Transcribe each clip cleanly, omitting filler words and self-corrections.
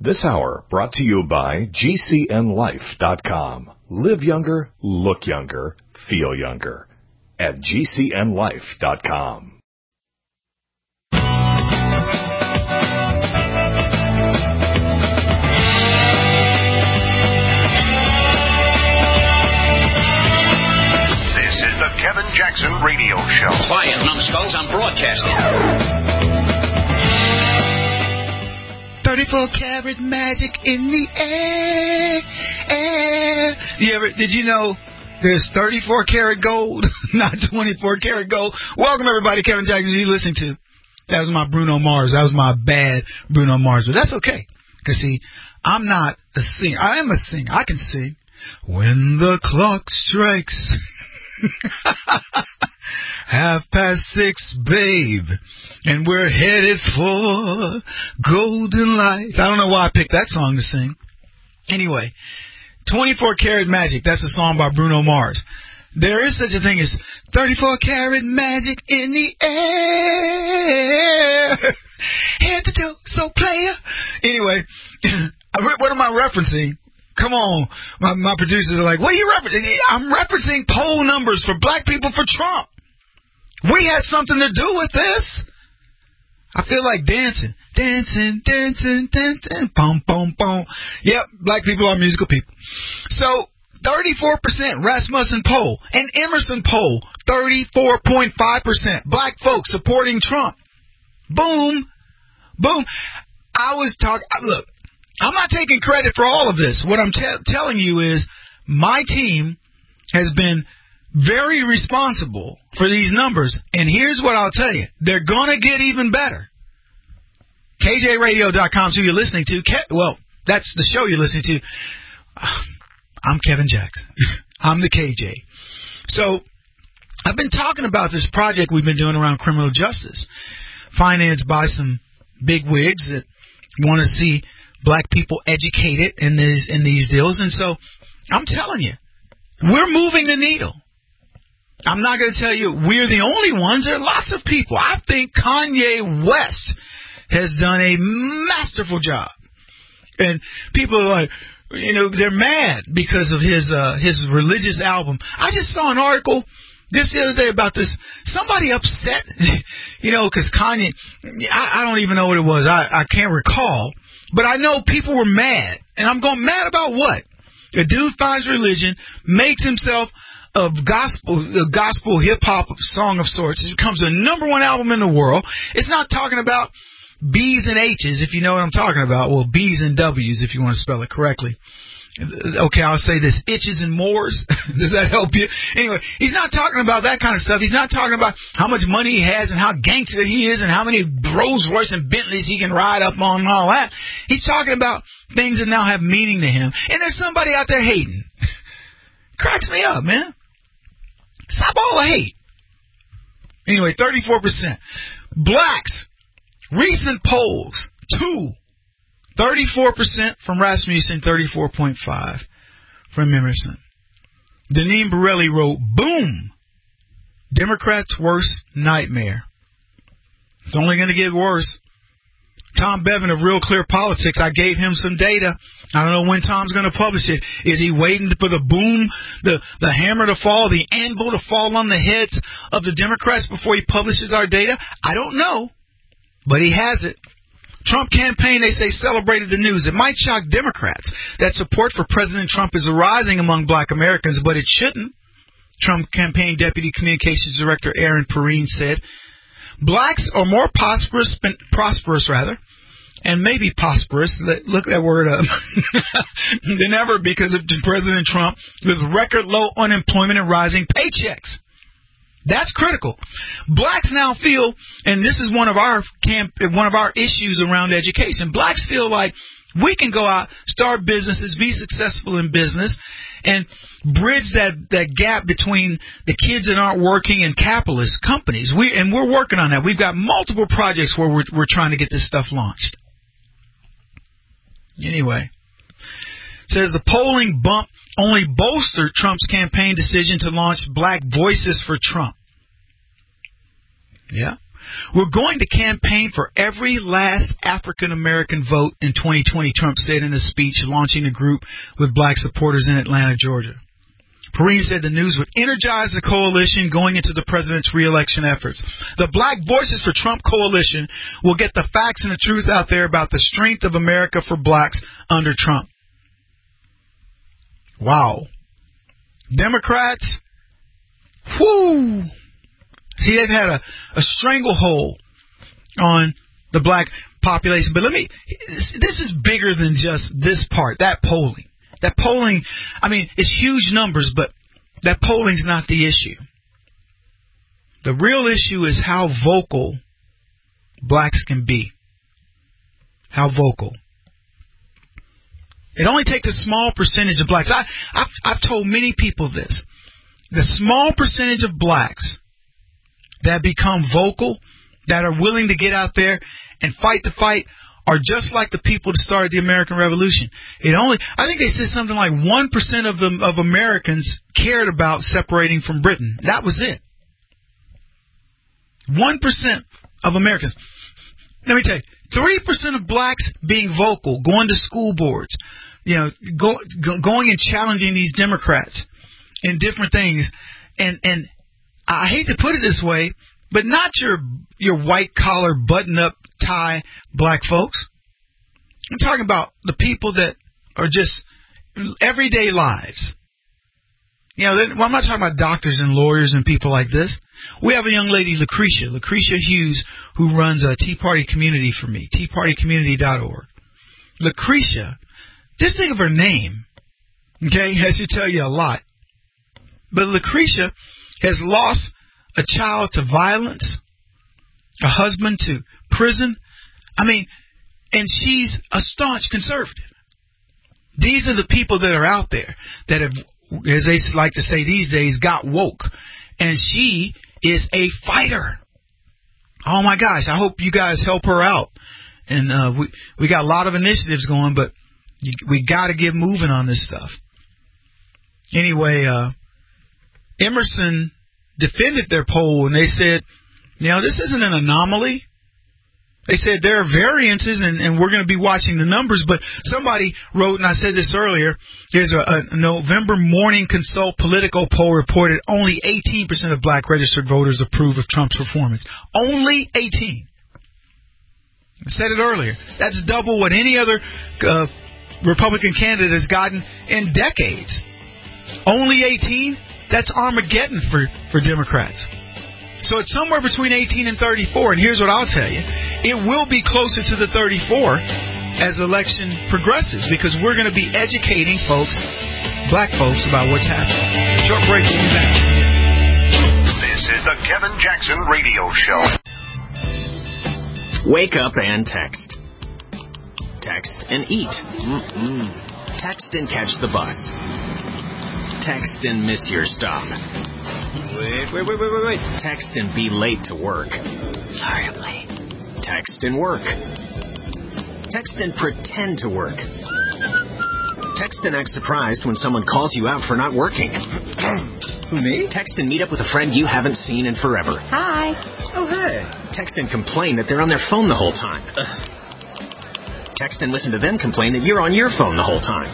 This hour brought to you by GCNLife.com. Live younger, look younger, feel younger. At GCNLife.com. This is the Kevin Jackson Radio Show. Quiet, numbskulls, I'm broadcasting. 34 karat magic in the air. Did you know there's 34 karat gold, not 24 karat gold? Welcome, everybody. Kevin Jackson, who you listening to? That was my Bruno Mars. That was my bad Bruno Mars. But that's okay. Because, see, I'm not a singer. I am a singer. I can sing. When the clock strikes 6:30, babe, and we're headed for golden lights. I don't know why I picked that song to sing. Anyway, 24 Karat Magic. That's a song by Bruno Mars. There is such a thing as 34 karat magic in the air. Head to toe, so player. Anyway, what am I referencing? Come on. My producers are like, what are you referencing? I'm referencing poll numbers for black people for Trump. We had something to do with this. I feel like dancing. Dancing, dancing, dancing. Boom, boom, boom. Yep, black people are musical people. So, 34% Rasmussen poll and Emerson poll, 34.5%. Black folks supporting Trump. Boom. Boom. I was talking, look, I'm not taking credit for all of this. What I'm telling you is my team has been very responsible for these numbers. And here's what I'll tell you. They're going to get even better. KJRadio.com is who you're listening to. Well, that's the show you're listening to. I'm Kevin Jackson. I'm the KJ. So I've been talking about this project we've been doing around criminal justice, financed by some big wigs that want to see black people educated in these deals. And so I'm telling you, we're moving the needle. I'm not going to tell you we're the only ones. There are lots of people. I think Kanye West has done a masterful job. And people are like, you know, they're mad because of his religious album. I just saw an article the other day about this. Somebody upset, you know, because Kanye, I don't even know what it was. I can't recall. But I know people were mad. And I'm going, mad about what? A dude finds religion, makes himself a gospel hip-hop song of sorts. It becomes the number one album in the world. It's not talking about B's and H's, if you know what I'm talking about. Well, B's and W's, if you want to spell it correctly. Okay, I'll say this. Itches and mores. Does that help you? Anyway, he's not talking about that kind of stuff. He's not talking about how much money he has and how gangster he is and how many Rolls Royce and Bentleys he can ride up on and all that. He's talking about things that now have meaning to him. And there's somebody out there hating. Cracks me up, man. Stop all the hate. Anyway, 34%. Blacks. Recent polls. 34% from Rasmussen, 34.5% from Emerson. Deneen Borelli wrote, boom, Democrats' worst nightmare. It's only going to get worse. Tom Bevan of Real Clear Politics, I gave him some data. I don't know when Tom's going to publish it. Is he waiting for the boom, the hammer to fall, the anvil to fall on the heads of the Democrats before he publishes our data? I don't know, but he has it. Trump campaign, they say, celebrated the news. It might shock Democrats that support for President Trump is rising among black Americans, but it shouldn't. Trump campaign Deputy Communications Director Aaron Perrine said, blacks are more prosperous, and maybe prosperous, look that word up, than ever because of President Trump with record low unemployment and rising paychecks. That's critical. Blacks now feel, and this is one of our issues around education. Blacks feel like we can go out, start businesses, be successful in business, and bridge that gap between the kids that aren't working and capitalist companies. We're working on that. We've got multiple projects where we're trying to get this stuff launched. Anyway, it says the polling bump only bolstered Trump's campaign decision to launch Black Voices for Trump. Yeah. We're going to campaign for every last African-American vote in 2020, Trump said in a speech launching a group with black supporters in Atlanta, Georgia. Perrine said the news would energize the coalition going into the president's re-election efforts. The Black Voices for Trump coalition will get the facts and the truth out there about the strength of America for blacks under Trump. Wow. Democrats, whoo. See, they've had a stranglehold on the black population. But this is bigger than just this part, that polling. That polling, I mean, it's huge numbers, but that polling's not the issue. The real issue is how vocal blacks can be. How vocal. It only takes a small percentage of blacks. I've told many people this. The small percentage of blacks that become vocal, that are willing to get out there and fight the fight, are just like the people that started the American Revolution. I think they said something like 1% of Americans cared about separating from Britain. That was it. 1% of Americans. Let me tell you, 3% of blacks being vocal, going to school boards, going and challenging these Democrats in different things. And I hate to put it this way, but not your white collar button up tie black folks. I'm talking about the people that are just everyday lives. I'm not talking about doctors and lawyers and people like this. We have a young lady, Lucretia Hughes, who runs a Tea Party Community for me, teapartycommunity.org. Lucretia, just think of her name, okay? That should tell you a lot. But Lucretia has lost a child to violence, a husband to prison. And she's a staunch conservative. These are the people that are out there that have, as they like to say these days, got woke. And she is a fighter. Oh my gosh, I hope you guys help her out. And we got a lot of initiatives going, but we got to get moving on this stuff. Anyway, Emerson defended their poll, and they said, this isn't an anomaly. They said there are variances, and we're going to be watching the numbers. But somebody wrote, and I said this earlier, here's a November Morning Consult Politico poll reported only 18% of black registered voters approve of Trump's performance. Only 18. I said it earlier. That's double what any other Republican candidate has gotten in decades. Only 18? That's Armageddon for Democrats. So it's somewhere between 18 and 34. And here's what I'll tell you. It will be closer to the 34 as the election progresses, because we're going to be educating folks, black folks, about what's happening. Short break. We'll be back. This is the Kevin Jackson Radio Show. Wake up and text. Text and eat. Text and catch the bus. Text and miss your stop. Wait. Text and be late to work. Sorry, I'm late. Text and work. Text and pretend to work. Text and act surprised when someone calls you out for not working. Who, me? Text and meet up with a friend you haven't seen in forever. Hi. Oh, hey. Text and complain that they're on their phone the whole time. Text and listen to them complain that you're on your phone the whole time.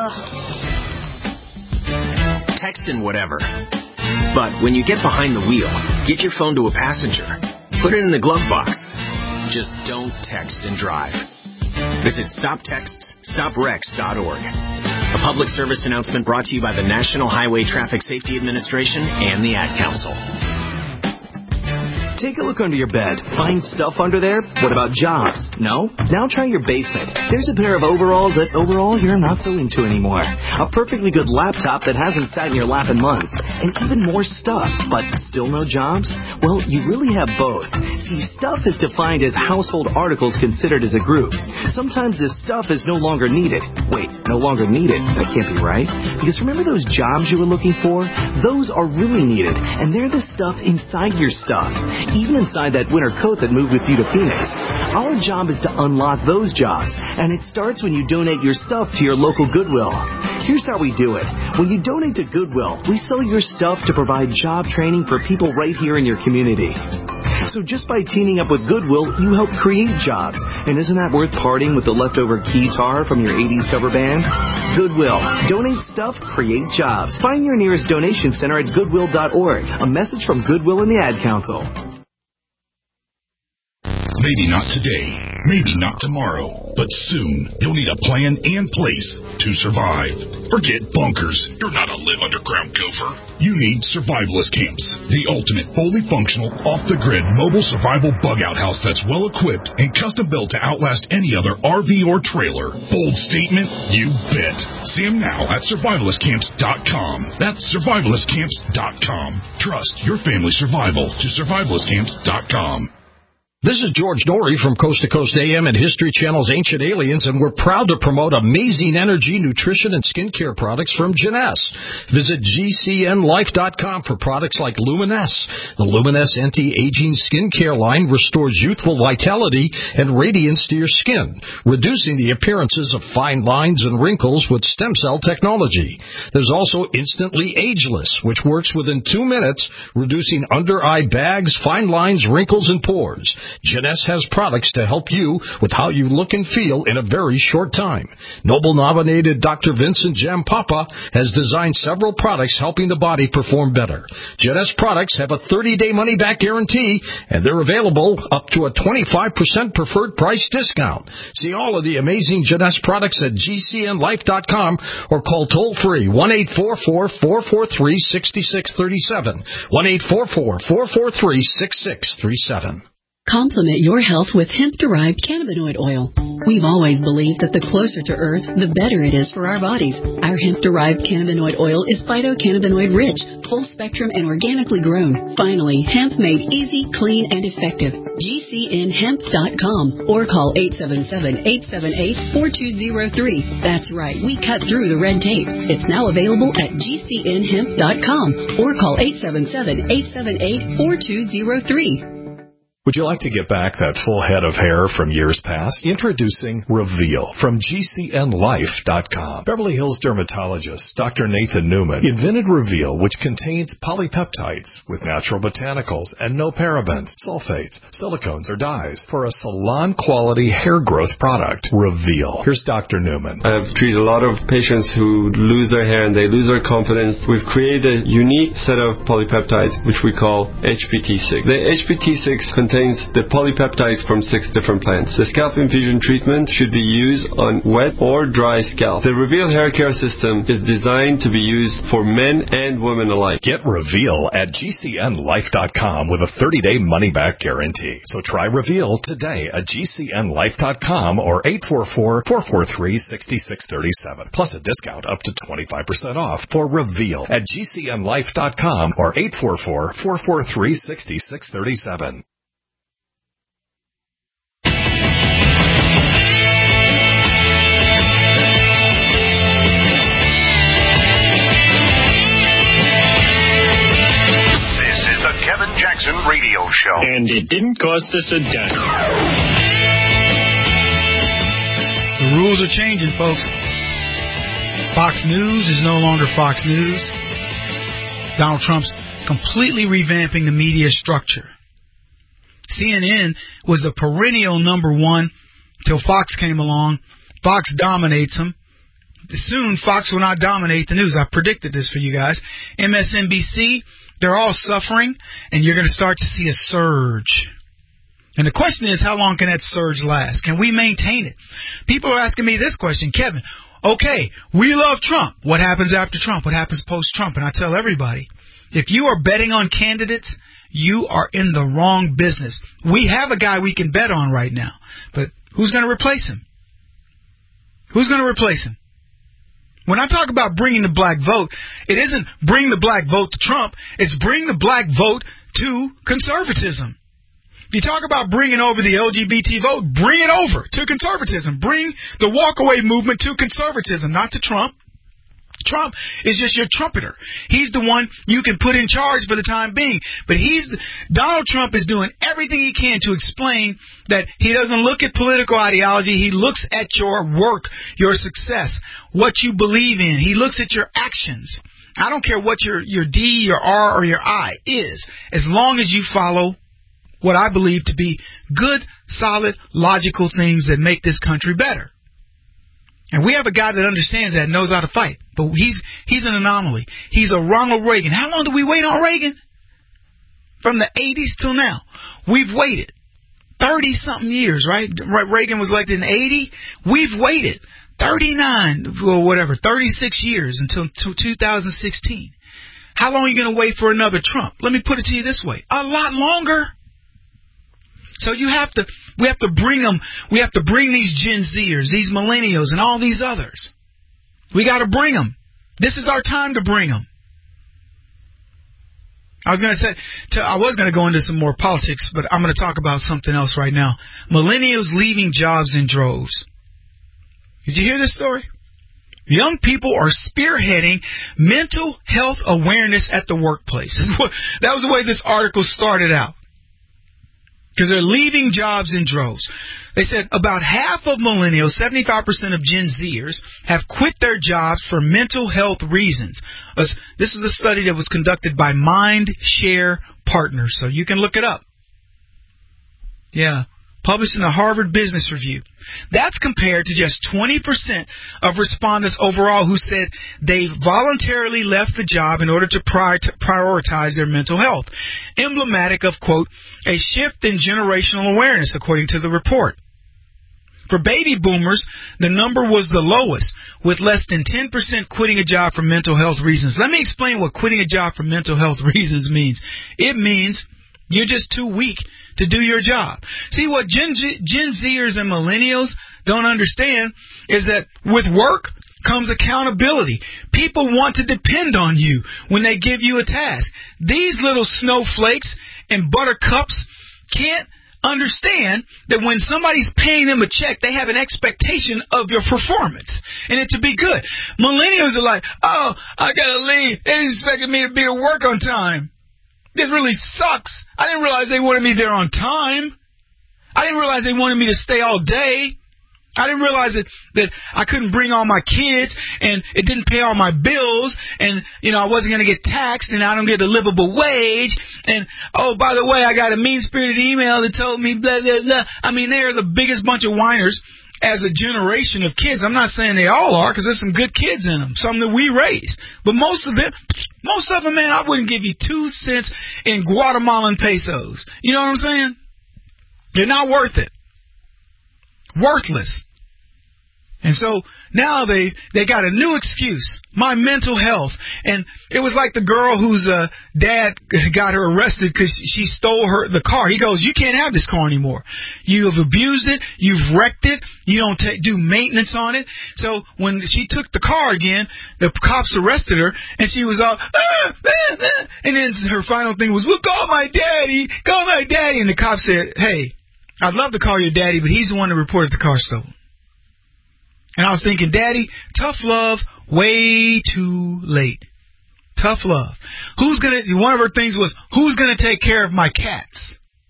Text and whatever. But when you get behind the wheel, give your phone to a passenger. Put it in the glove box. Just don't text and drive. Visit StopTextsStopWrecks.org. A public service announcement brought to you by the National Highway Traffic Safety Administration and the Ad Council. Take a look under your bed. Find stuff under there? What about jobs? No? Now try your basement. There's a pair of overalls that overall you're not so into anymore. A perfectly good laptop that hasn't sat in your lap in months. And even more stuff, but still no jobs? Well, you really have both. See, stuff is defined as household articles considered as a group. Sometimes this stuff is no longer needed. Wait, no longer needed? That can't be right. Because remember those jobs you were looking for? Those are really needed. And they're the stuff inside your stuff. Even inside that winter coat that moved with you to Phoenix. Our job is to unlock those jobs, and it starts when you donate your stuff to your local Goodwill. Here's how we do it. When you donate to Goodwill, we sell your stuff to provide job training for people right here in your community. So just by teaming up with Goodwill, you help create jobs. And isn't that worth parting with the leftover guitar from your 80s cover band? Goodwill. Donate stuff, create jobs. Find your nearest donation center at goodwill.org. A message from Goodwill and the Ad Council. Maybe not today, maybe not tomorrow, but soon you'll need a plan and place to survive. Forget bunkers. You're not a live underground gopher. You need survivalist camps, the ultimate fully functional, off-the-grid mobile survival bug-out house that's well-equipped and custom-built to outlast any other RV or trailer. Bold statement? You bet. See them now at survivalistcamps.com. That's survivalistcamps.com. Trust your family's survival to survivalistcamps.com. This is George Norrie from Coast to Coast AM and History Channel's Ancient Aliens, and we're proud to promote amazing energy, nutrition, and skincare products from Jeunesse. Visit GCNLife.com for products like Luminesce. The Luminesce anti-aging skincare line restores youthful vitality and radiance to your skin, reducing the appearances of fine lines and wrinkles with stem cell technology. There's also Instantly Ageless, which works within 2 minutes, reducing under-eye bags, fine lines, wrinkles, and pores. Jeunesse has products to help you with how you look and feel in a very short time. Nobel-nominated Dr. Vincent Jampapa has designed several products helping the body perform better. Jeunesse products have a 30-day money-back guarantee, and they're available up to a 25% preferred price discount. See all of the amazing Jeunesse products at GCNLife.com or call toll-free 1-844-443-6637, 1-844-443-6637. Complement your health with hemp-derived cannabinoid oil. We've always believed that the closer to Earth, the better it is for our bodies. Our hemp-derived cannabinoid oil is phytocannabinoid-rich, full-spectrum, and organically grown. Finally, hemp made easy, clean, and effective. GCNhemp.com or call 877-878-4203. That's right, we cut through the red tape. It's now available at GCNhemp.com or call 877-878-4203. Would you like to get back that full head of hair from years past? Introducing Reveal from GCNLife.com. Beverly Hills dermatologist Dr. Nathan Newman invented Reveal, which contains polypeptides with natural botanicals and no parabens, sulfates, silicones, or dyes for a salon-quality hair growth product. Reveal. Here's Dr. Newman. I've treated a lot of patients who lose their hair and they lose their confidence. We've created a unique set of polypeptides, which we call HPT6. The HPT6 contains the polypeptides from 6 different plants. The scalp infusion treatment should be used on wet or dry scalp. The Reveal hair care system is designed to be used for men and women alike. Get Reveal at GCNLife.com with a 30-day money-back guarantee. So try Reveal today at GCNLife.com or 844-443-6637. Plus a discount up to 25% off for Reveal at GCNLife.com or 844-443-6637. Kevin Jackson Radio Show. And it didn't cost us a dime. The rules are changing, folks. Fox News is no longer Fox News. Donald Trump's completely revamping the media structure. CNN was the perennial number one till Fox came along. Fox dominates them. Soon, Fox will not dominate the news. I predicted this for you guys. MSNBC, they're all suffering, and you're going to start to see a surge. And the question is, how long can that surge last? Can we maintain it? People are asking me this question, Kevin, okay, we love Trump. What happens after Trump? What happens post-Trump? And I tell everybody, if you are betting on candidates, you are in the wrong business. We have a guy we can bet on right now, but who's going to replace him? Who's going to replace him? When I talk about bringing the black vote, it isn't bring the black vote to Trump. It's bring the black vote to conservatism. If you talk about bringing over the LGBT vote, bring it over to conservatism. Bring the walkaway movement to conservatism, not to Trump. Trump is just your trumpeter. He's the one you can put in charge for the time being. But Donald Trump is doing everything he can to explain that he doesn't look at political ideology. He looks at your work, your success, what you believe in. He looks at your actions. I don't care what your D, your R, or your I is, as long as you follow what I believe to be good, solid, logical things that make this country better. And we have a guy that understands that and knows how to fight. But he's an anomaly. He's a Ronald Reagan. How long did we wait on Reagan? From the 80s till now. We've waited 30-something years, right? Reagan was elected in 80. We've waited 39 or whatever, 36 years until 2016. How long are you going to wait for another Trump? Let me put it to you this way. A lot longer. So we have to bring them. We have to bring these Gen Zers, these millennials, and all these others. We got to bring them. This is our time to bring them. I was going to go into some more politics, but I'm going to talk about something else right now. Millennials leaving jobs in droves. Did you hear this story? Young people are spearheading mental health awareness at the workplace. That was the way this article started out. Because they're leaving jobs in droves. They said about half of millennials, 75% of Gen Zers, have quit their jobs for mental health reasons. This is a study that was conducted by MindShare Partners, so you can look it up. Yeah. Published in the Harvard Business Review. That's compared to just 20% of respondents overall who said they voluntarily left the job in order to prioritize their mental health. Emblematic of, quote, a shift in generational awareness, according to the report. For baby boomers, the number was the lowest, with less than 10% quitting a job for mental health reasons. Let me explain what quitting a job for mental health reasons means. It means you're just too weak to do your job. See, what Gen Zers and millennials don't understand is that with work comes accountability. People want to depend on you when they give you a task. These little snowflakes and buttercups can't understand that when somebody's paying them a check, they have an expectation of your performance and it to be good. Millennials are like, oh, I gotta leave. They expected me to be at work on time. This really sucks. I didn't realize they wanted me there on time. I didn't realize they wanted me to stay all day. I didn't realize that I couldn't bring all my kids and it didn't pay all my bills and, I wasn't going to get taxed and I don't get a livable wage. And, oh, by the way, I got a mean-spirited email that told me blah, blah, blah. I mean, they're the biggest bunch of whiners as a generation of kids. I'm not saying they all are, because there's some good kids in them, some that we raised. But most of them, man, I wouldn't give you 2 cents in Guatemalan pesos. You know what I'm saying? They're not worth it. Worthless. And so now they got a new excuse, my mental health. And it was like the girl whose dad got her arrested because she stole the car. He goes, you can't have this car anymore. You have abused it. You've wrecked it. You don't do maintenance on it. So when she took the car again, the cops arrested her, and she was all, and then her final thing was, well, call my daddy. Call my daddy. And the cop said, hey, I'd love to call your daddy, but he's the one that reported the car stolen. And I was thinking, Daddy, tough love, way too late. Tough love. One of her things was, who's going to take care of my cats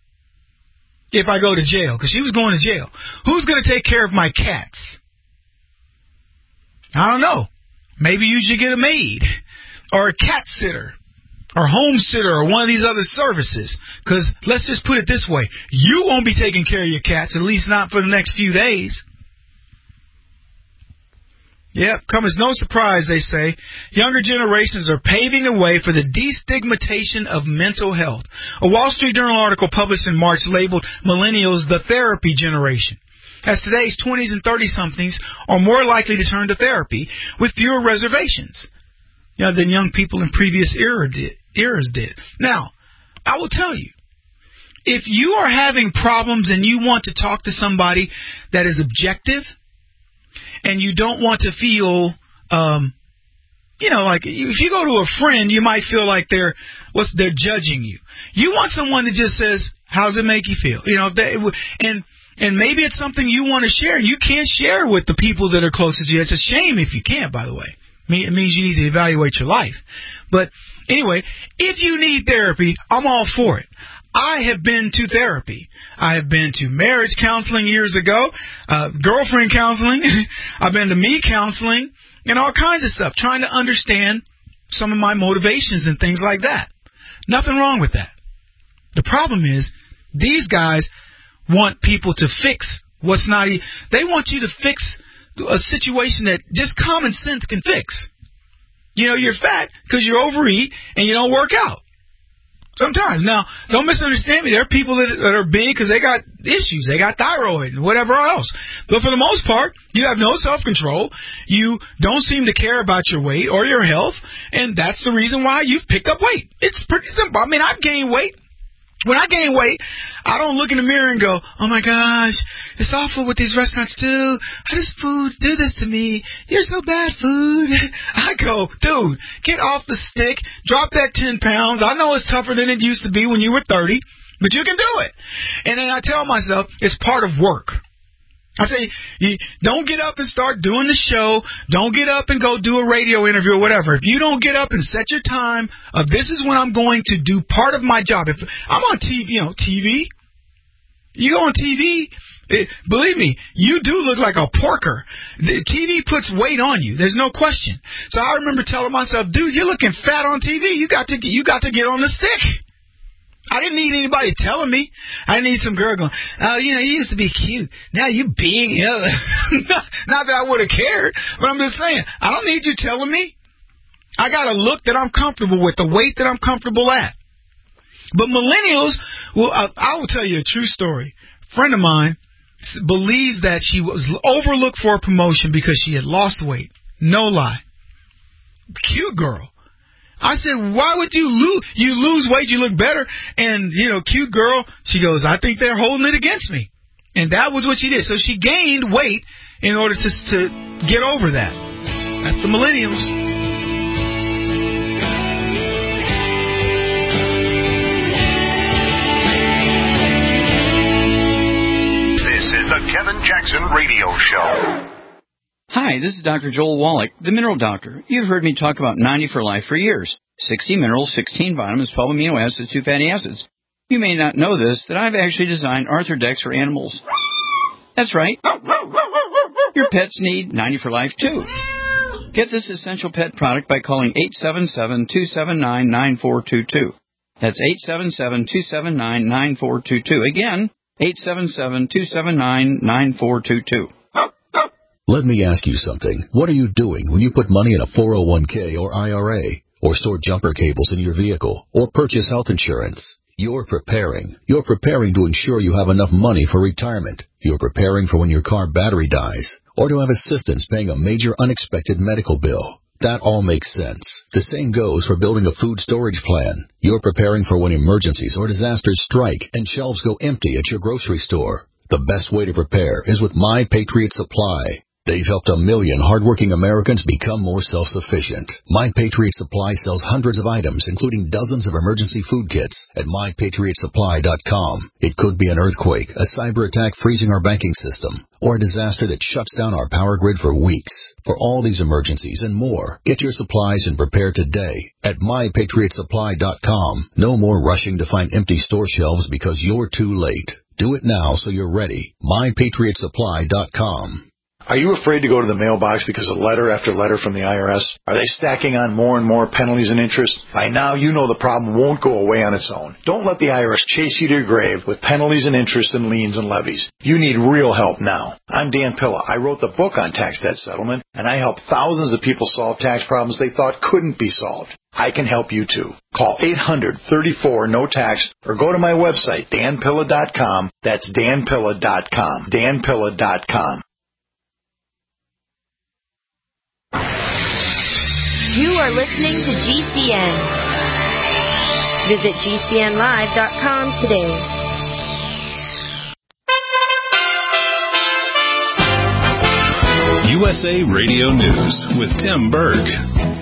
if I go to jail? Because she was going to jail. Who's going to take care of my cats? I don't know. Maybe you should get a maid or a cat sitter or home sitter or one of these other services. Because let's just put it this way. You won't be taking care of your cats, at least not for the next few days. Yep, come as no surprise, they say. Younger generations are paving the way for the destigmatization of mental health. A Wall Street Journal article published in March labeled millennials the therapy generation, as today's 20s and 30-somethings are more likely to turn to therapy with fewer reservations than young people in previous eras did. Now, I will tell you, if you are having problems and you want to talk to somebody that is objective, and you don't want to feel, like if you go to a friend, you might feel like they're judging you. You want someone that just says, how's it make you feel? And maybe it's something you want to share. You can't share with the people that are closest to you. It's a shame if you can't, by the way. It means you need to evaluate your life. But anyway, if you need therapy, I'm all for it. I have been to therapy. I have been to marriage counseling years ago, girlfriend counseling. I've been to me counseling and all kinds of stuff, trying to understand some of my motivations and things like that. Nothing wrong with that. The problem is these guys want people to fix what's not. They want you to fix a situation that just common sense can fix. You know, you're fat because you overeat and you don't work out. Sometimes. Now, don't misunderstand me. There are people that are big because they got issues. They got thyroid and whatever else. But for the most part, you have no self-control. You don't seem to care about your weight or your health. And that's the reason why you've picked up weight. It's pretty simple. I mean, I've gained weight. When I gain weight, I don't look in the mirror and go, oh, my gosh, it's awful what these restaurants do. How does food do this to me? You're so bad, food. I go, dude, get off the stick. Drop that 10 pounds. I know it's tougher than it used to be when you were 30, but you can do it. And then I tell myself it's part of work. I say, don't get up and start doing the show. Don't get up and go do a radio interview or whatever. If you don't get up and set your time of this is when I'm going to do part of my job. If I'm on TV, TV, you go on TV, believe me, you do look like a porker. The TV puts weight on you. There's no question. So I remember telling myself, dude, you're looking fat on TV. You got to get on the stick. I didn't need anybody telling me. I didn't need some girl going, oh, you used to be cute. Now you big. Not that I would have cared, but I'm just saying, I don't need you telling me. I got a look that I'm comfortable with, the weight that I'm comfortable at. But millennials, well, I will tell you a true story. A friend of mine believes that she was overlooked for a promotion because she had lost weight. No lie. Cute girl. I said, why would you lose weight? You look better. And, cute girl, she goes, I think they're holding it against me. And that was what she did. So she gained weight in order to get over that. That's the millennials. This is the Kevin Jackson Radio Show. Hi, this is Dr. Joel Wallach, the Mineral Doctor. You've heard me talk about 90 for Life for years. 60 minerals, 16 vitamins, 12 amino acids, 2 fatty acids. You may not know this, that I've actually designed Arthrodex for animals. That's right. Your pets need 90 for Life, too. Get this essential pet product by calling 877-279-9422. That's 877-279-9422. Again, 877-279-9422. Let me ask you something. What are you doing when you put money in a 401k or IRA, or store jumper cables in your vehicle, or purchase health insurance? You're preparing. You're preparing to ensure you have enough money for retirement. You're preparing for when your car battery dies, or to have assistance paying a major unexpected medical bill. That all makes sense. The same goes for building a food storage plan. You're preparing for when emergencies or disasters strike and shelves go empty at your grocery store. The best way to prepare is with My Patriot Supply. They've helped 1 million hardworking Americans become more self-sufficient. My Patriot Supply sells hundreds of items, including dozens of emergency food kits at MyPatriotSupply.com. It could be an earthquake, a cyber attack freezing our banking system, or a disaster that shuts down our power grid for weeks. For all these emergencies and more, get your supplies and prepare today at MyPatriotSupply.com. No more rushing to find empty store shelves because you're too late. Do it now so you're ready. MyPatriotSupply.com. Are you afraid to go to the mailbox because of letter after letter from the IRS? Are they stacking on more and more penalties and interest? By now, you know the problem won't go away on its own. Don't let the IRS chase you to your grave with penalties and interest and liens and levies. You need real help now. I'm Dan Pilla. I wrote the book on tax debt settlement, and I help thousands of people solve tax problems they thought couldn't be solved. I can help you too. Call 800-34-NO-TAX or go to my website, danpilla.com. That's danpilla.com. danpilla.com. You are listening to GCN. Visit GCNlive.com today. USA Radio News with Tim Berg.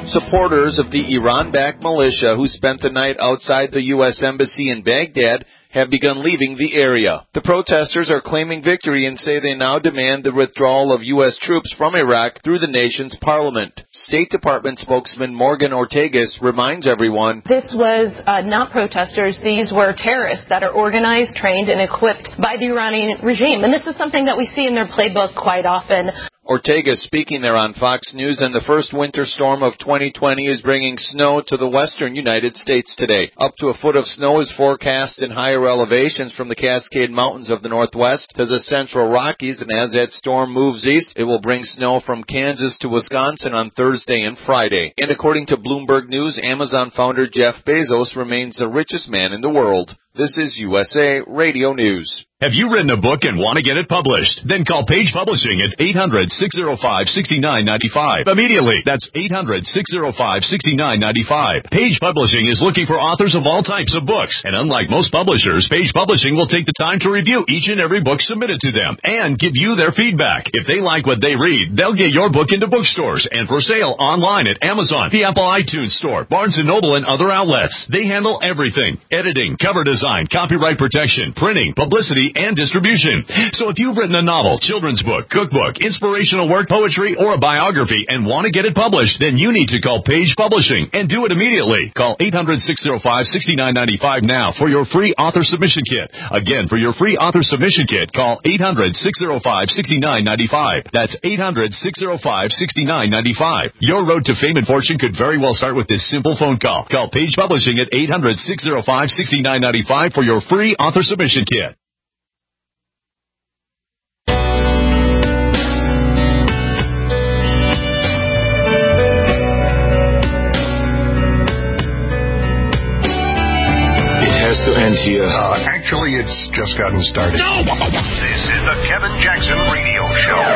Supporters of the Iran-backed militia who spent the night outside the U.S. Embassy in Baghdad have begun leaving the area. The protesters are claiming victory and say they now demand the withdrawal of U.S. troops from Iraq through the nation's parliament. State Department spokesman Morgan Ortagus reminds everyone, this was not protesters. These were terrorists that are organized, trained, and equipped by the Iranian regime. And this is something that we see in their playbook quite often. Ortega speaking there on Fox News, and the first winter storm of 2020 is bringing snow to the western United States today. Up to a foot of snow is forecast in higher elevations from the Cascade Mountains of the Northwest to the Central Rockies, and as that storm moves east, it will bring snow from Kansas to Wisconsin on Thursday and Friday. And according to Bloomberg News, Amazon founder Jeff Bezos remains the richest man in the world. This is USA Radio News. Have you written a book and want to get it published? Then call Page Publishing at 800-605-6995. Immediately. That's 800-605-6995. Page Publishing is looking for authors of all types of books. And unlike most publishers, Page Publishing will take the time to review each and every book submitted to them and give you their feedback. If they like what they read, they'll get your book into bookstores and for sale online at Amazon, the Apple iTunes Store, Barnes & Noble, and other outlets. They handle everything: editing, cover design, copyright protection, printing, publicity, and distribution. So if you've written a novel, children's book, cookbook, inspirational work, poetry, or a biography and want to get it published, then you need to call Page Publishing and do it immediately. Call 800-605-6995 now for your free author submission kit. Again, for your free author submission kit, call 800-605-6995. That's 800-605-6995. Your road to fame and fortune could very well start with this simple phone call. Call Page Publishing at 800-605-6995 for your free author submission kit. To end here. Actually, it's just gotten started. No! This is the Kevin Jackson Radio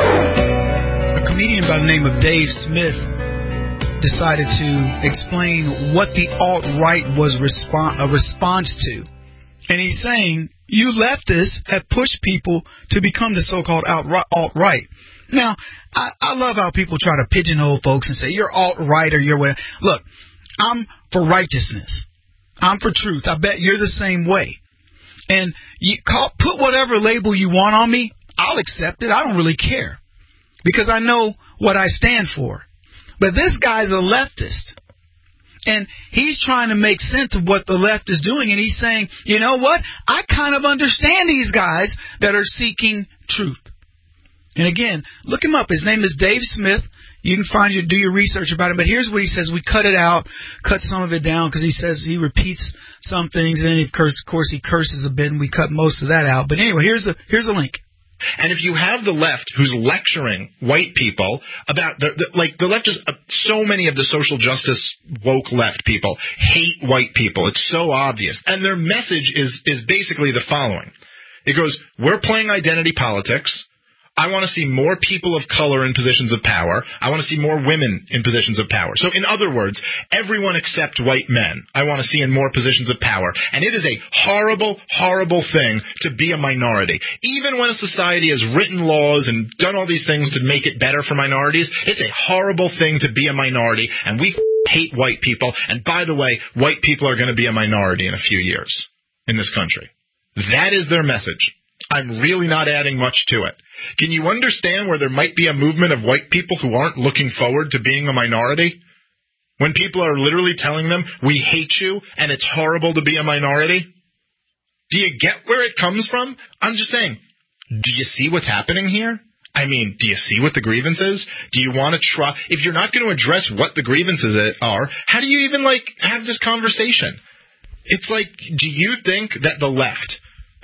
Show. A comedian by the name of Dave Smith decided to explain what the alt-right was a response to. And he's saying, you leftists have pushed people to become the so-called alt-right. Now, I love how people try to pigeonhole folks and say, you're alt-right or you're whatever. Look, I'm for righteousness. I'm for truth. I bet you're the same way. And put whatever label you want on me, I'll accept it. I don't really care because I know what I stand for. But this guy's a leftist, and he's trying to make sense of what the left is doing, and he's saying, you know what? I kind of understand these guys that are seeking truth. And again, look him up. His name is Dave Smith. You can do your research about it. But here's what he says. We cut it out, cut some of it down because he says he repeats some things. And then, of course, he curses a bit, and we cut most of that out. But anyway, here's a link. And if you have the left who's lecturing white people about the left is so many of the social justice woke left people hate white people. It's so obvious. And their message is basically the following. It goes, we're playing identity politics. I want to see more people of color in positions of power. I want to see more women in positions of power. So in other words, everyone except white men I want to see in more positions of power. And it is a horrible, horrible thing to be a minority. Even when a society has written laws and done all these things to make it better for minorities, it's a horrible thing to be a minority. And we hate white people. And by the way, white people are going to be a minority in a few years in this country. That is their message. I'm really not adding much to it. Can you understand where there might be a movement of white people who aren't looking forward to being a minority? When people are literally telling them, we hate you and it's horrible to be a minority? Do you get where it comes from? I'm just saying, do you see what's happening here? I mean, do you see what the grievance is? Do you want to try? If you're not going to address what the grievances are, how do you even, have this conversation? It's like, do you think that the left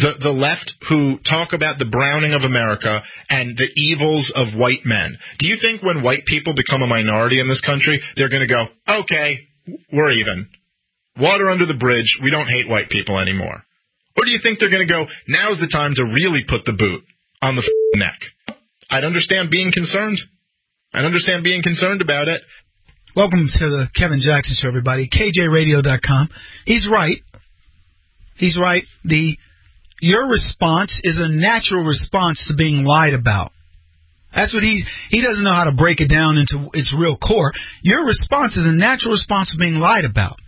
who talk about the browning of America and the evils of white men, do you think when white people become a minority in this country, they're going to go, okay, we're even. Water under the bridge, we don't hate white people anymore? Or do you think they're going to go, now's the time to really put the boot on the neck? I'd understand being concerned. I'd understand being concerned about it. Welcome to the Kevin Jackson Show, everybody. KJRadio.com. He's right. He's right. Your response is a natural response to being lied about. That's what he doesn't know how to break it down into its real core. Your response is a natural response to being lied about.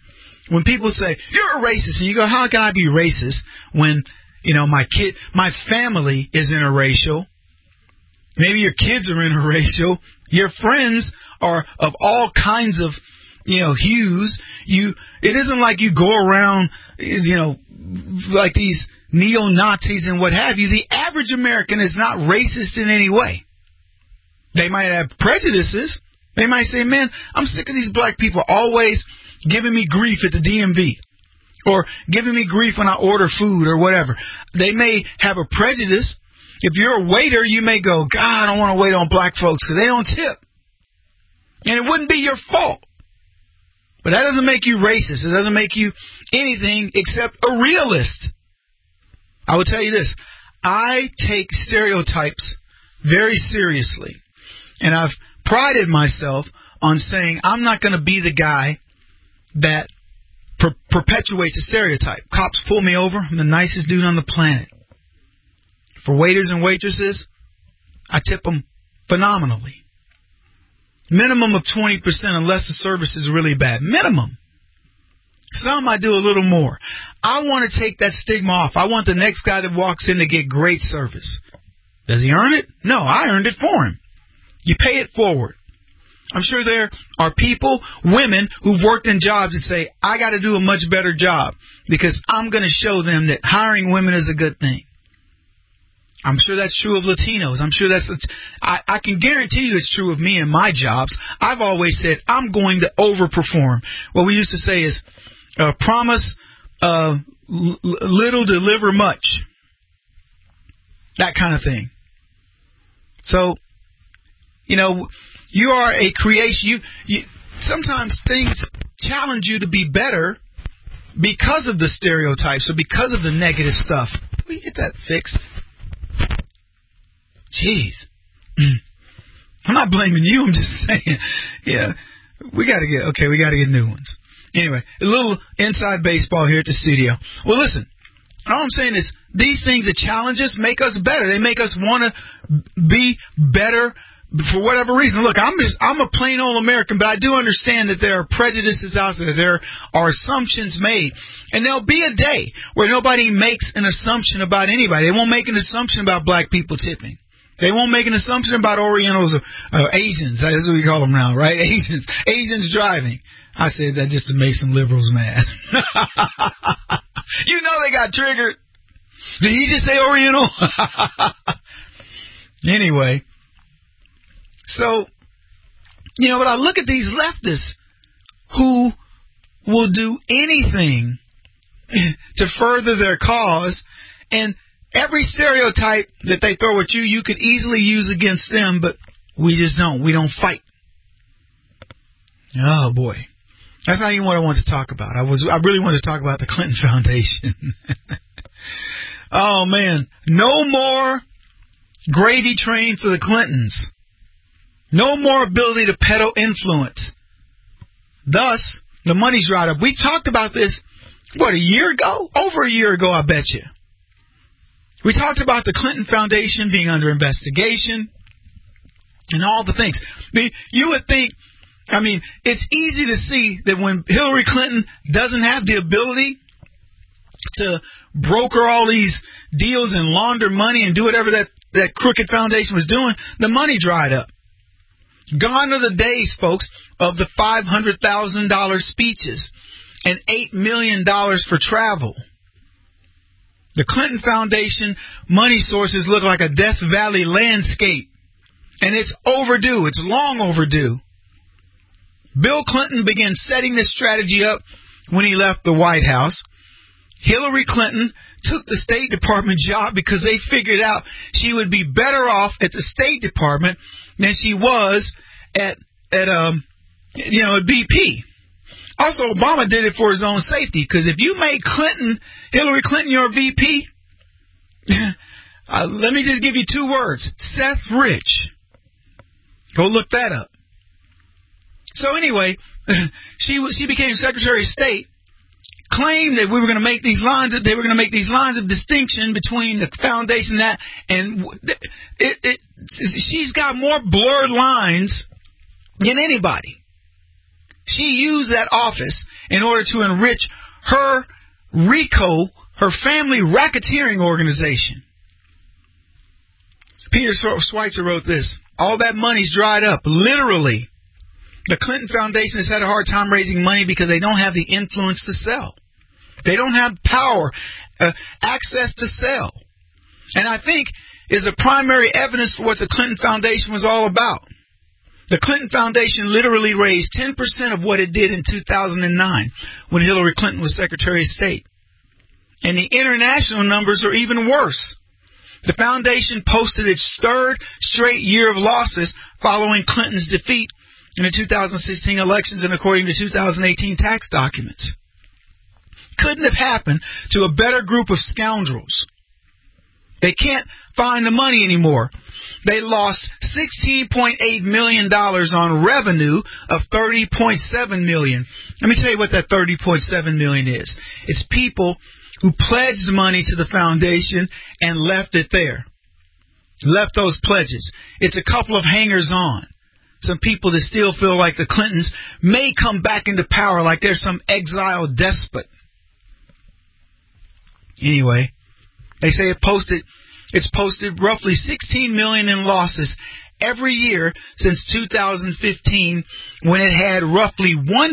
when people say, you're a racist, and you go, how can I be racist when, my family is interracial? Maybe your kids are interracial. Your friends are of all kinds of, hues. It isn't like you go around, like these neo-Nazis and what have you. The average American is not racist in any way. They might have prejudices. They might say, man, I'm sick of these black people always giving me grief at the DMV or giving me grief when I order food or whatever. They may have a prejudice. If you're a waiter, you may go, God, I don't want to wait on black folks because they don't tip. And it wouldn't be your fault. But that doesn't make you racist. It doesn't make you anything except a realist. I will tell you this. I take stereotypes very seriously. And I've prided myself on saying I'm not going to be the guy that perpetuates a stereotype. Cops pull me over. I'm the nicest dude on the planet. For waiters and waitresses, I tip them phenomenally. Minimum of 20% unless the service is really bad. Minimum. Some I do a little more. I want to take that stigma off. I want the next guy that walks in to get great service. Does he earn it? No, I earned it for him. You pay it forward. I'm sure there are people, women, who've worked in jobs that say, I got to do a much better job because I'm going to show them that hiring women is a good thing. I'm sure that's true of Latinos. I'm sure I can guarantee you it's true of me and my jobs. I've always said I'm going to overperform. What we used to say is promise little, deliver much. That kind of thing. So, you are a creation. Sometimes things challenge you to be better because of the stereotypes or because of the negative stuff. Will you get that fixed? Jeez. I'm not blaming you. I'm just saying. Yeah. We got to get new ones. Anyway, a little inside baseball here at the studio. Well, listen. All I'm saying is these things that challenge us make us better. They make us want to be better for whatever reason. Look, I'm a plain old American, but I do understand that there are prejudices out there. There are assumptions made. And there'll be a day where nobody makes an assumption about anybody. They won't make an assumption about black people tipping. They won't make an assumption about Orientals or Asians. That's what we call them now, right? Asians driving. I said that just to make some liberals mad. You know they got triggered. Did he just say Oriental? Anyway. So, but I look at these leftists who will do anything to further their cause, and every stereotype that they throw at you, you could easily use against them, but we just don't. We don't fight. Oh, boy. That's not even what I wanted to talk about. I really wanted to talk about the Clinton Foundation. Oh, man. No more gravy train for the Clintons. No more ability to peddle influence. Thus, the money's dried up. We talked about this, a year ago? Over a year ago, I bet you. We talked about the Clinton Foundation being under investigation and all the things. You would think, it's easy to see that when Hillary Clinton doesn't have the ability to broker all these deals and launder money and do whatever that crooked foundation was doing, the money dried up. Gone are the days, folks, of the $500,000 speeches and $8 million for travel. The Clinton Foundation money sources look like a Death Valley landscape. And it's overdue. It's long overdue. Bill Clinton began setting this strategy up when he left the White House. Hillary Clinton took the State Department job because they figured out she would be better off at the State Department than she was at BP. Also, Obama did it for his own safety, because if you made Hillary Clinton your VP, let me just give you two words: Seth Rich. Go look that up. So anyway, she became Secretary of State, claimed that we were going to make these lines, that they were going to make these lines of distinction between the foundation and she's got more blurred lines than anybody. She used that office in order to enrich her RICO, her family racketeering organization. Peter Schweitzer wrote this: all that money's dried up, literally. The Clinton Foundation has had a hard time raising money because they don't have the influence to sell. They don't have power, access to sell. And I think is a primary evidence for what the Clinton Foundation was all about. The Clinton Foundation literally raised 10% of what it did in 2009 when Hillary Clinton was Secretary of State. And the international numbers are even worse. The foundation posted its third straight year of losses following Clinton's defeat in the 2016 elections and according to 2018 tax documents. Couldn't have happened to a better group of scoundrels. They can't find the money anymore. They lost $16.8 million on revenue of $30.7 million. Let me tell you what that $30.7 million is. It's people who pledged money to the foundation and left it there. Left those pledges. It's a couple of hangers-on. Some people that still feel like the Clintons may come back into power like they're some exiled despot. Anyway, they say it's posted roughly $16 million in losses every year since 2015, when it had roughly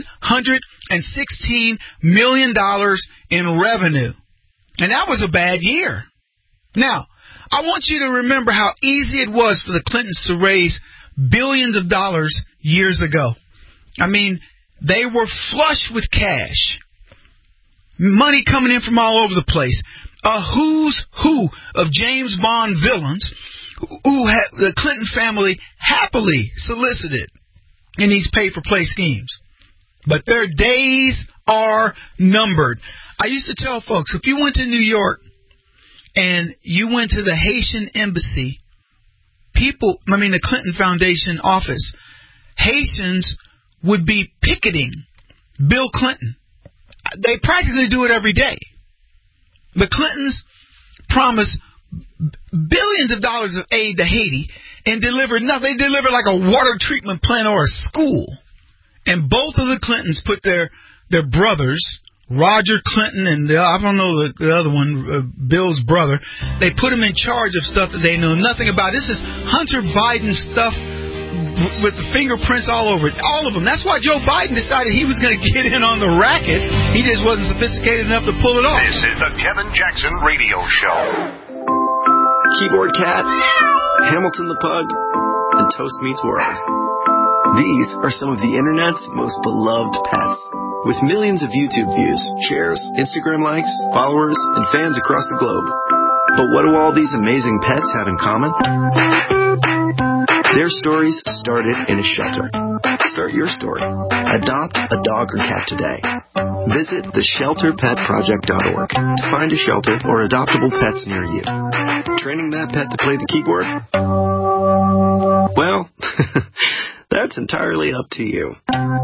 $116 million in revenue. And that was a bad year. Now, I want you to remember how easy it was for the Clintons to raise billions of dollars years ago. I mean, they were flush with cash. Money coming in from all over the place. A who's who of James Bond villains who the Clinton family happily solicited in these pay-for-play schemes. But their days are numbered. I used to tell folks, if you went to New York and you went to the Haitian embassy, the Clinton Foundation office, Haitians would be picketing Bill Clinton. They practically do it every day. The Clintons promised billions of dollars of aid to Haiti and delivered nothing. They delivered like a water treatment plant or a school. And both of the Clintons put their brothers, Roger Clinton and the other one, Bill's brother, they put them in charge of stuff that they know nothing about. This is Hunter Biden stuff with the fingerprints all over it. All of them. That's why Joe Biden decided he was going to get in on the racket. He just wasn't sophisticated enough to pull it off. This is the Kevin Jackson Radio Show. Keyboard Cat, Hamilton the Pug, and Toast Meets World. These are some of the internet's most beloved pets. With millions of YouTube views, shares, Instagram likes, followers, and fans across the globe. But what do all these amazing pets have in common? Their stories started in a shelter. Start your story. Adopt a dog or cat today. Visit theshelterpetproject.org to find a shelter or adoptable pets near you. Training that pet to play the keyboard? Well, that's entirely up to you.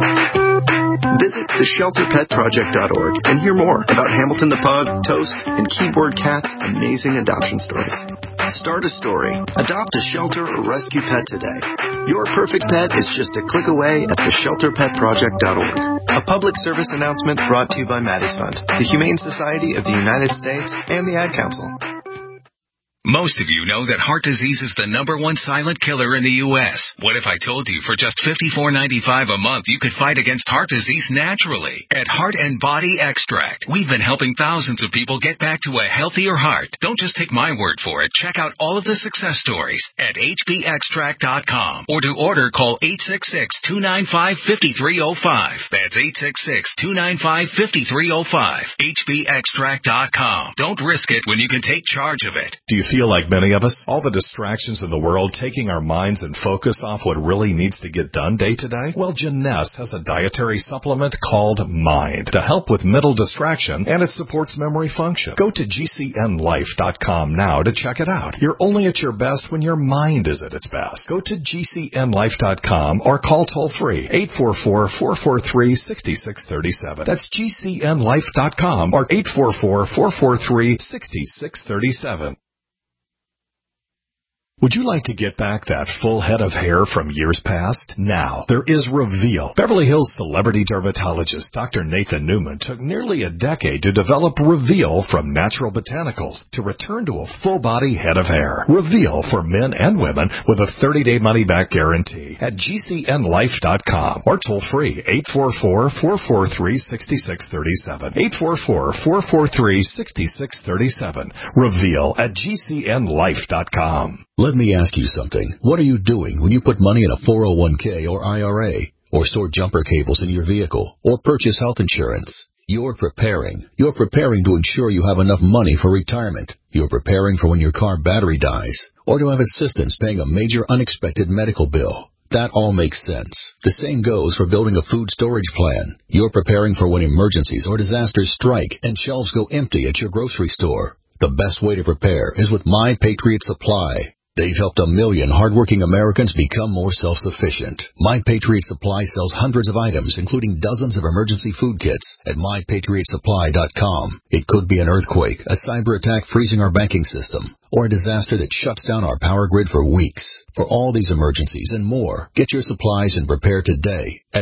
Visit theshelterpetproject.org and hear more about Hamilton the Pug, Toast, and Keyboard Cat's amazing adoption stories. Start a story. Adopt a shelter or rescue pet today. Your perfect pet is just a click away at theshelterpetproject.org. A public service announcement brought to you by Maddie's Fund, the Humane Society of the United States, and the Ad Council. Most of you know that heart disease is the #1 silent killer in the U.S. What if I told you for just $54.95 a month you could fight against heart disease naturally? At Heart and Body Extract, we've been helping thousands of people get back to a healthier heart. Don't just take my word for it. Check out all of the success stories at hbextract.com. Or to order, call 866-295-5305. That's 866-295-5305. hbextract.com. Don't risk it when you can take charge of it. Do you feel like many of us? All the distractions in the world taking our minds and focus off what really needs to get done day to day? Well, Janess has a dietary supplement called Mind to help with mental distraction, and it supports memory function. Go to gcnlife.com now to check it out. You're only at your best when your mind is at its best. Go to gcnlife.com or call toll-free 844-443-6637. That's gcnlife.com or 844-443-6637. Would you like to get back that full head of hair from years past? Now, there is Reveal. Beverly Hills celebrity dermatologist Dr. Nathan Newman took nearly a decade to develop Reveal from natural botanicals to return to a full-body head of hair. Reveal for men and women with a 30-day money-back guarantee at GCNlife.com or toll-free 844-443-6637. 844-443-6637. Reveal at GCNlife.com. Let me ask you something. What are you doing when you put money in a 401k or IRA, or store jumper cables in your vehicle, or purchase health insurance? You're preparing. You're preparing to ensure you have enough money for retirement. You're preparing for when your car battery dies, or to have assistance paying a major unexpected medical bill. That all makes sense. The same goes for building a food storage plan. You're preparing for when emergencies or disasters strike and shelves go empty at your grocery store. The best way to prepare is with My Patriot Supply. They've helped 1 million hardworking Americans become more self-sufficient. My Patriot Supply sells hundreds of items, including dozens of emergency food kits at MyPatriotSupply.com. It could be an earthquake, a cyber attack freezing our banking system, or a disaster that shuts down our power grid for weeks. For all these emergencies and more, get your supplies and prepare today at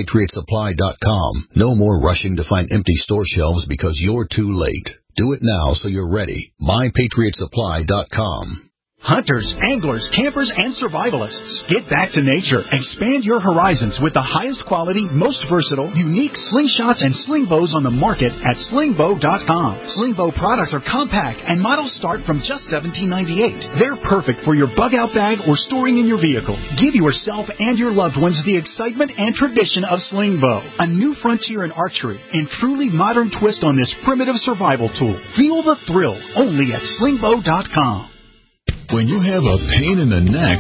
MyPatriotSupply.com. No more rushing to find empty store shelves because you're too late. Do it now so you're ready. MyPatriotSupply.com. Hunters, anglers, campers, and survivalists. Get back to nature. Expand your horizons with the highest quality, most versatile, unique slingshots and sling bows on the market at slingbow.com. Slingbow products are compact and models start from just $17.98. They're perfect for your bug out bag or storing in your vehicle. Give yourself and your loved ones the excitement and tradition of Slingbow, a new frontier in archery and truly modern twist on this primitive survival tool. Feel the thrill only at slingbow.com. When you have a pain in the neck,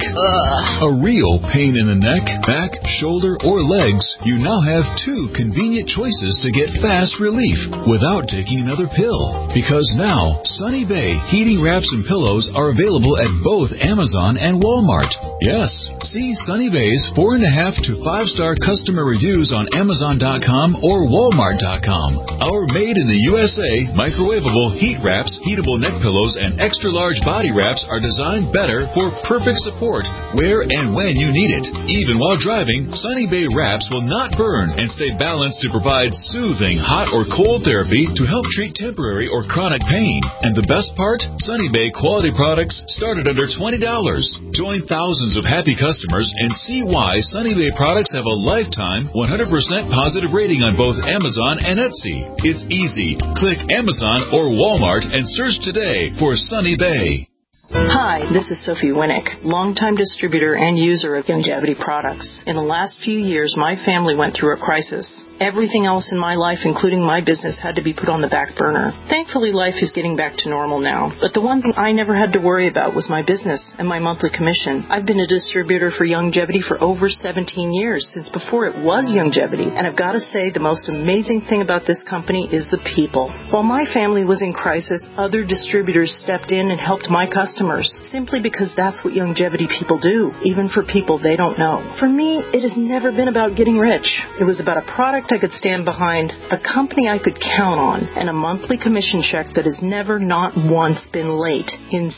a real pain in the neck, back, shoulder, or legs, you now have 2 convenient choices to get fast relief without taking another pill. Because now, Sunny Bay heating wraps and pillows are available at both Amazon and Walmart. Yes, see Sunny Bay's 4.5 to 5-star customer reviews on Amazon.com or Walmart.com. Our made in the USA microwavable heat wraps, heatable neck pillows, and extra large body wraps are designed better for perfect support where and when you need it. Even while driving, Sunny Bay wraps will not burn and stay balanced to provide soothing hot or cold therapy to help treat temporary or chronic pain. And the best part? Sunny Bay quality products start at under $20. Join thousands of happy customers and see why Sunny Bay products have a lifetime 100% positive rating on both Amazon and Etsy. It's easy. Click Amazon or Walmart and search today for Sunny Bay. Hi, this is Sophie Winnick, longtime distributor and user of Youngevity products. In the last few years, my family went through a crisis. Everything else in my life, including my business, had to be put on the back burner. Thankfully, life is getting back to normal now. But the one thing I never had to worry about was my business and my monthly commission. I've been a distributor for Youngevity for over 17 years, since before it was Youngevity. And I've got to say, the most amazing thing about this company is the people. While my family was in crisis, other distributors stepped in and helped my customers, simply because that's what Youngevity people do, even for people they don't know. For me, it has never been about getting rich. It was about a product I could stand behind, a company I could count on, and a monthly commission check that has never, not once, been late in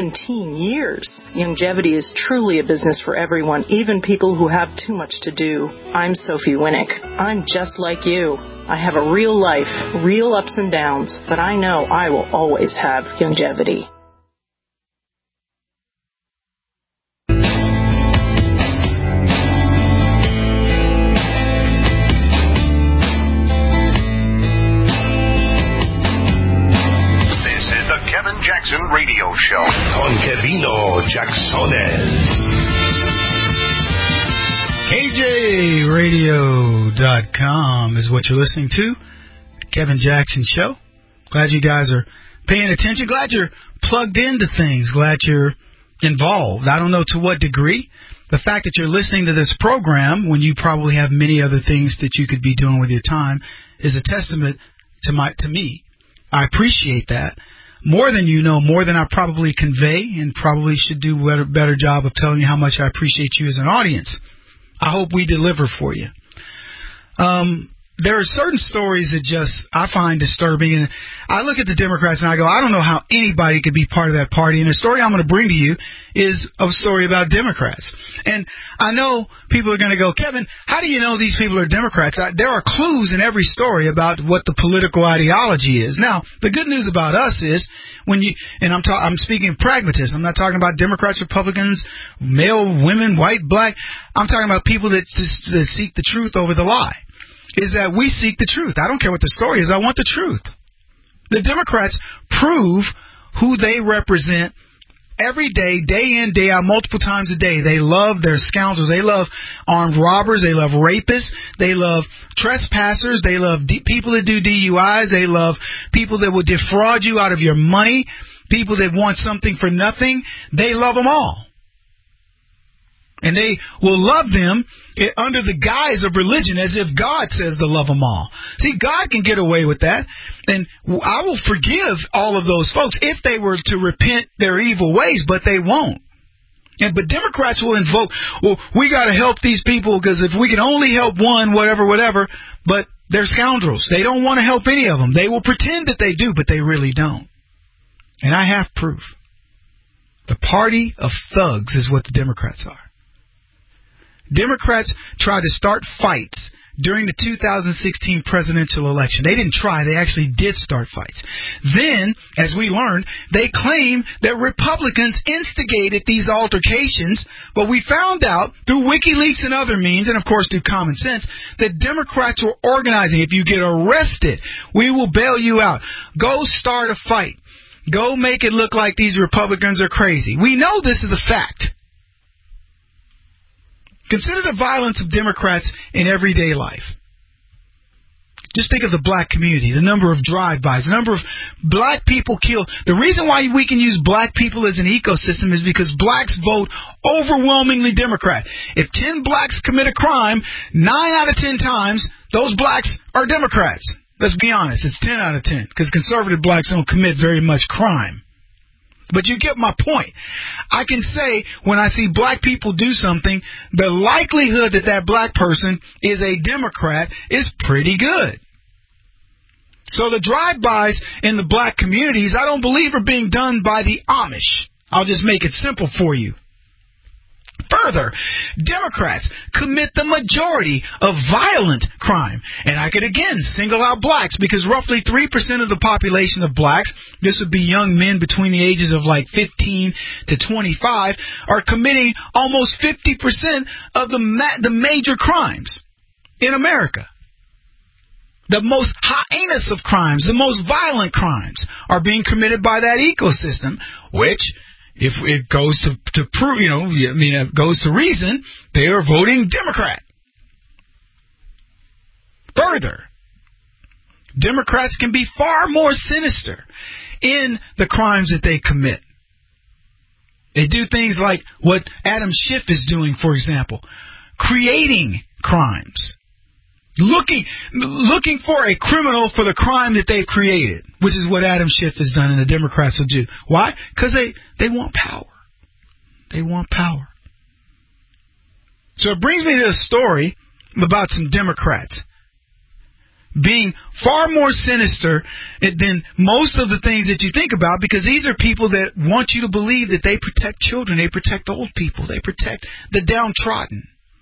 17 years. Youngevity is truly a business for everyone, even people who have too much to do. I'm Sophie Winnick. I'm just like you. I have a real life, real ups and downs, but I know I will always have Youngevity. Jackson Radio Show con Kevino Jacksones. KJRadio.com is what you're listening to. Kevin Jackson Show. Glad you guys are paying attention. Glad you're plugged into things. Glad you're involved. I don't know to what degree. The fact that you're listening to this program when you probably have many other things that you could be doing with your time is a testament to me. I appreciate that. More than you know, more than I probably convey, and probably should do a better job of telling you how much I appreciate you as an audience. I hope we deliver for you. there are certain stories that just I find disturbing, and I look at the Democrats and I go, I don't know how anybody could be part of that party. And the story I'm going to bring to you is a story about Democrats. And I know people are going to go, Kevin, how do you know these people are Democrats? There are clues in every story about what the political ideology is. Now, the good news about us is when you, and I'm speaking pragmatist. I'm not talking about Democrats, Republicans, male, women, white, black. I'm talking about people that seek the truth over the lie. Is that we seek the truth. I don't care what the story is. I want the truth. The Democrats prove who they represent every day, day in, day out, multiple times a day. They love their scoundrels. They love armed robbers. They love rapists. They love trespassers. They love people that do DUIs. They love people that will defraud you out of your money. People that want something for nothing. They love them all. And they will love them under the guise of religion, as if God says to love them all. See, God can get away with that. And I will forgive all of those folks if they were to repent their evil ways, but they won't. But Democrats will invoke, well, we got to help these people because if we can only help one, whatever, but they're scoundrels. They don't want to help any of them. They will pretend that they do, but they really don't. And I have proof. The party of thugs is what the Democrats are. Democrats tried to start fights during the 2016 presidential election. They didn't try. They actually did start fights. Then, as we learned, they claimed that Republicans instigated these altercations, but we found out through WikiLeaks and other means, and of course through common sense, that Democrats were organizing. If you get arrested, we will bail you out. Go start a fight. Go make it look like these Republicans are crazy. We know this is a fact. Consider the violence of Democrats in everyday life. Just think of the black community, the number of drive-bys, the number of black people killed. The reason why we can use black people as an ecosystem is because blacks vote overwhelmingly Democrat. If 10 blacks commit a crime, 9 out of 10 times, those blacks are Democrats. Let's be honest, it's 10 out of 10, because conservative blacks don't commit very much crime. But you get my point. I can say when I see black people do something, the likelihood that that black person is a Democrat is pretty good. So the drive-bys in the black communities, I don't believe are being done by the Amish. I'll just make it simple for you. Further, Democrats commit the majority of violent crime. And I could again single out blacks because roughly 3% of the population of blacks, this would be young men between the ages of like 15 to 25, are committing almost 50% of the major crimes in America. The most heinous of crimes, the most violent crimes are being committed by that ecosystem, which, if it goes to prove, it goes to reason, they are voting Democrat. Further, Democrats can be far more sinister in the crimes that they commit. They do things like what Adam Schiff is doing, for example, creating crimes. Looking for a criminal for the crime that they've created, which is what Adam Schiff has done and the Democrats will do. Why? Because they want power. They want power. So it brings me to a story about some Democrats being far more sinister than most of the things that you think about, because these are people that want you to believe that they protect children, they protect old people, they protect the downtrodden.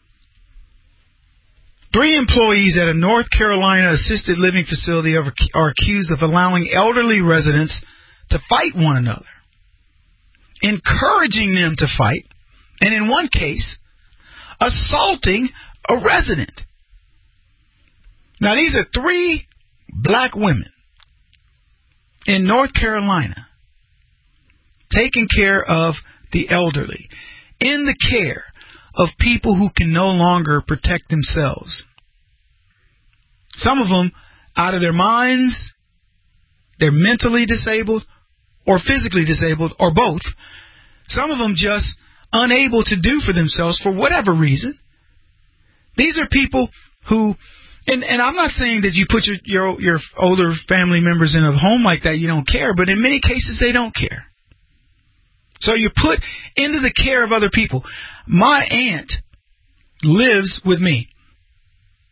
3 employees at a North Carolina assisted living facility are accused of allowing elderly residents to fight one another, encouraging them to fight, and in one case, assaulting a resident. Now, these are 3 black women in North Carolina taking care of the elderly, in the care of people who can no longer protect themselves. Some of them out of their minds, they're mentally disabled or physically disabled or both. Some of them just unable to do for themselves for whatever reason. These are people who, and I'm not saying that you put your older family members in a home like that, you don't care, but in many cases they don't care. So you're put into the care of other people. My aunt lives with me.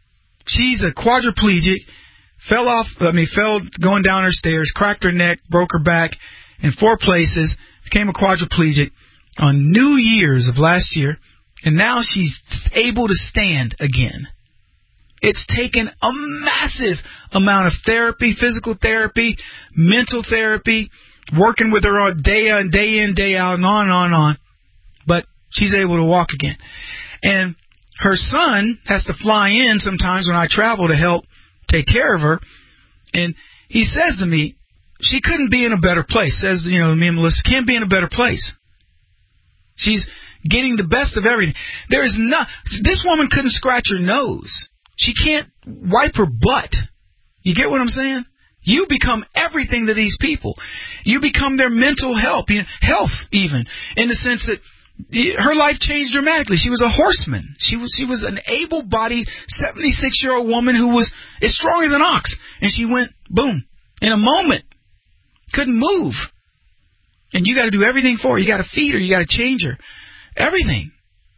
She's a quadriplegic, fell going down her stairs, cracked her neck, broke her back in 4 places, became a quadriplegic on New Year's of last year, and now she's able to stand again. It's taken a massive amount of therapy, physical therapy, mental therapy, working with her day in, day out, and on and on and on. But she's able to walk again. And her son has to fly in sometimes when I travel to help take care of her. And he says to me, she couldn't be in a better place. Says, me and Melissa, can't be in a better place. She's getting the best of everything. This woman couldn't scratch her nose. She can't wipe her butt. You get what I'm saying? You become everything to these people. You become their mental health even, in the sense that her life changed dramatically. She was a horseman. She was an able-bodied 76-year-old woman who was as strong as an ox. And she went, boom, in a moment. Couldn't move. And you got to do everything for her. You got to feed her. You got to change her. Everything.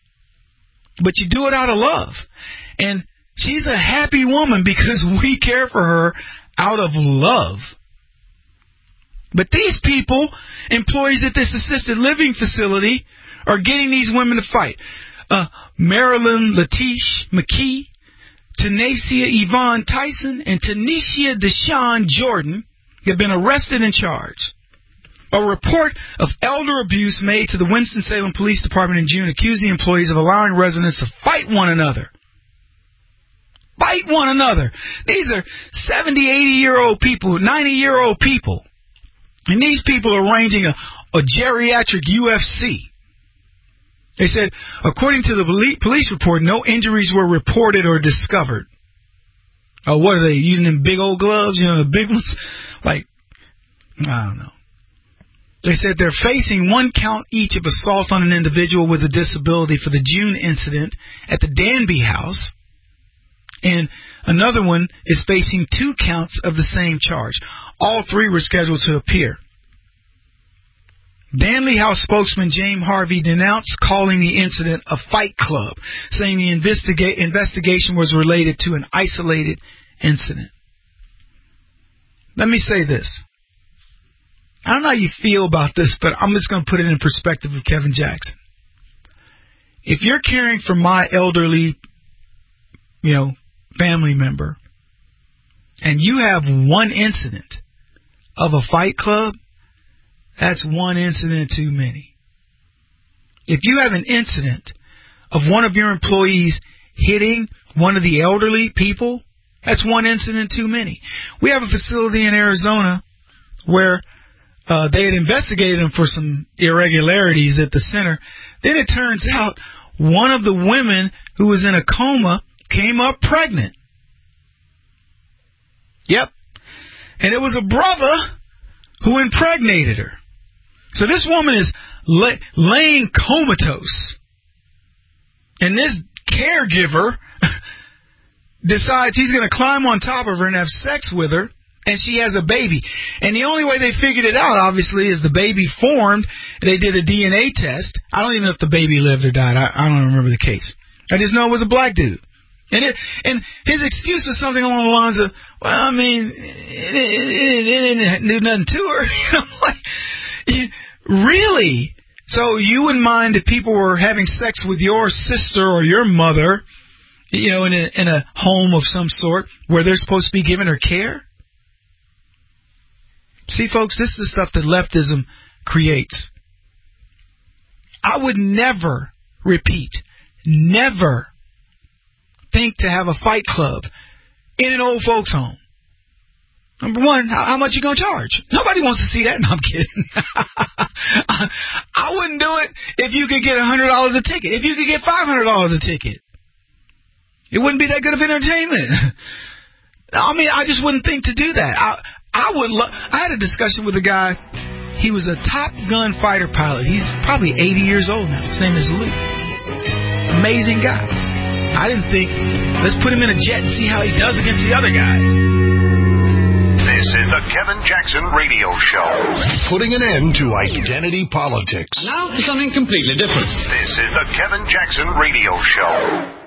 But you do it out of love. And she's a happy woman because we care for her out of love. But these people, employees at this assisted living facility, are getting these women to fight. Marilyn Latish McKee, Tanacia Yvonne Tyson, and Tanisha Deshawn Jordan have been arrested and charged. A report of elder abuse made to the Winston-Salem Police Department in June accused the employees of allowing residents to fight one another. Fight one another. These are 70, 80-year-old people, 90-year-old people. And these people are arranging a geriatric UFC. They said, according to the police report, no injuries were reported or discovered. Oh, what are they, using them big old gloves? The big ones? Like, I don't know. They said they're facing 1 count each of assault on an individual with a disability for the June incident at the Danby House. And another one is facing 2 counts of the same charge. All 3 were scheduled to appear. Danley House spokesman James Harvey denounced calling the incident a fight club, saying the investigation was related to an isolated incident. Let me say this. I don't know how you feel about this, but I'm just going to put it in perspective of Kevin Jackson. If you're caring for my elderly, family member, and you have 1 incident of a fight club, that's 1 incident too many. If you have an incident of one of your employees hitting one of the elderly people, that's 1 incident too many. We have a facility in Arizona where they had investigated him for some irregularities at the center. Then it turns out one of the women who was in a coma came up pregnant. Yep. And it was a brother who impregnated her. So this woman is laying comatose. And this caregiver decides he's going to climb on top of her and have sex with her. And she has a baby. And the only way they figured it out, obviously, is the baby formed. They did a DNA test. I don't even know if the baby lived or died. I don't remember the case. I just know it was a black dude. And his excuse was something along the lines of, well, I mean, it didn't do nothing to her. Really? So you wouldn't mind if people were having sex with your sister or your mother, in a home of some sort where they're supposed to be giving her care? See, folks, this is the stuff that leftism creates. I would never, repeat, never think to have a fight club in an old folks home. Number one, how much you going to charge? Nobody wants to see that. No, I'm kidding. I wouldn't do it if you could get $100 a ticket. If you could get $500 a ticket. It wouldn't be that good of entertainment. I mean, I just wouldn't think to do that. I had a discussion with a guy. He was a Top Gun fighter pilot. He's probably 80 years old now. His name is Luke. Amazing guy. I didn't think, let's put him in a jet and see how he does against the other guys. This is the Kevin Jackson Radio Show. Putting an end to identity politics. Now for something completely different. This is the Kevin Jackson Radio Show.